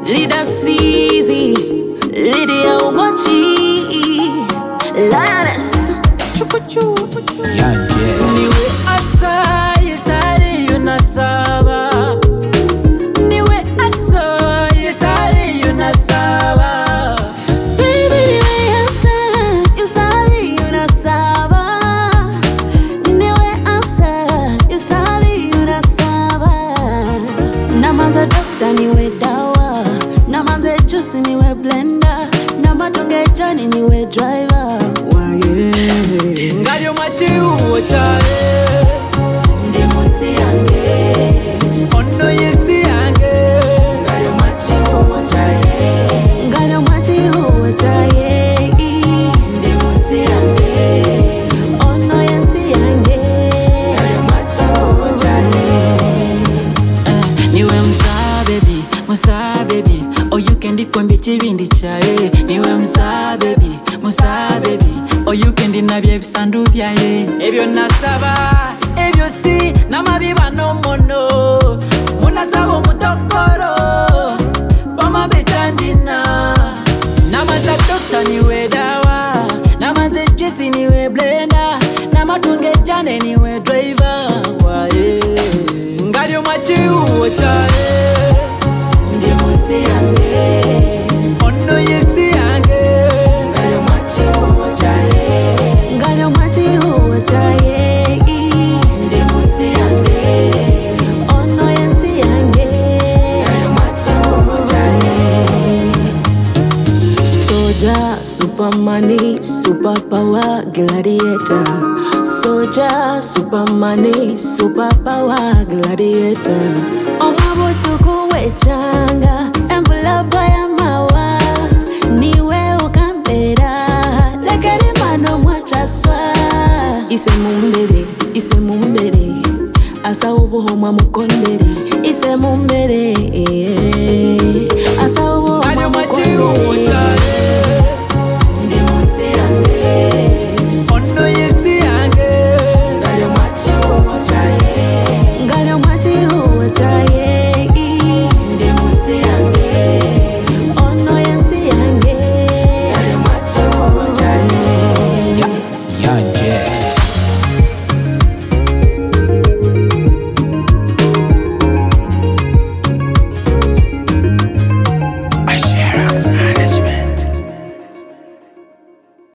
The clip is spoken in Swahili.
Lida Sizi, Lydia Ugochi, Lioness, Chupuchu, Niwe Asai, Sari Yunasaba. Niwe Asai, Sari Yunasaba. Baby, niwe Asai, Sari Yunasaba. Niwe Asai, Sari Yunasaba. Namanza doctor niwe dawa, namanze juice niwe blender, namatonge jani niwe driver. Ngalyo machiu chale, ndemosi yange, ono yesi yange. Ngalyo machiu chale, ngalyo machiu chale, ndemosi yange, ono yesi yange. Ngalyo machiu chale. Niwe musa baby, oh you can dikwambia chibindi chae. Niwe musa baby, oh you can dinabye bisandu byae. Ebyo nasaba, ebyo si namabiba no mono. Munasaba omutokoro, bama betandina. Namanza doctor niwe dawa, namanze juice niwe blender, namatunge jane niwe driver. Wae ngalyo machiu chale, ndemosi yange, ono yesi yange. Ngalyo machiu chale, ngalyo machiu chale, ndemosi yange, ono yesi yange. Ngalyo machiu chale. Soldier, Superman, superpower, gladiator. Soldier, Superman, superpower, gladiator. Omabutuku wechanga, envelope ya mawa. Niwe ukambera, lekere mano mwachaswa. Ise mumbere, asa ubuhoma mukondere. Ise mumbere, asa ubuhoma mukondere. Ndemosi yange, ono yesi yange. Ngalyo machiu chale, ngalyo machiu chale, ndemosi yange, ono yesi yange. Ngalyo machiu chale. Yanje.